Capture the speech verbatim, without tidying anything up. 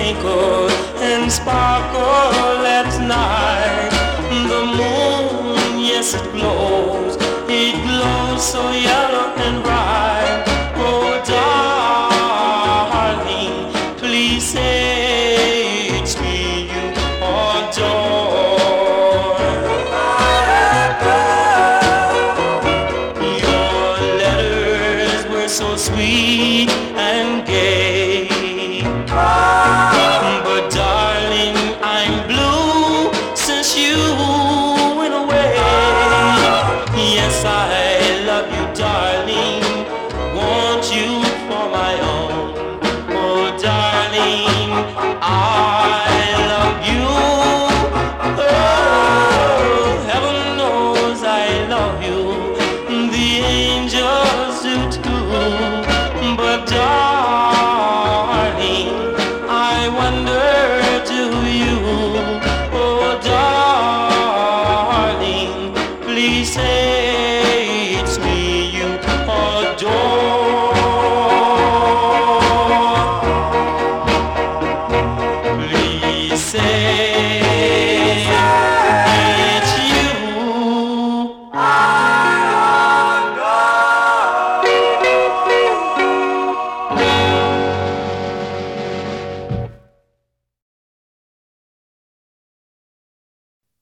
twinkle and sparkle at night. The moon, yes, it glows, it glows so yellow and bright. Oh, darling, please say it's me you adore. Your letters were so sweet and gay.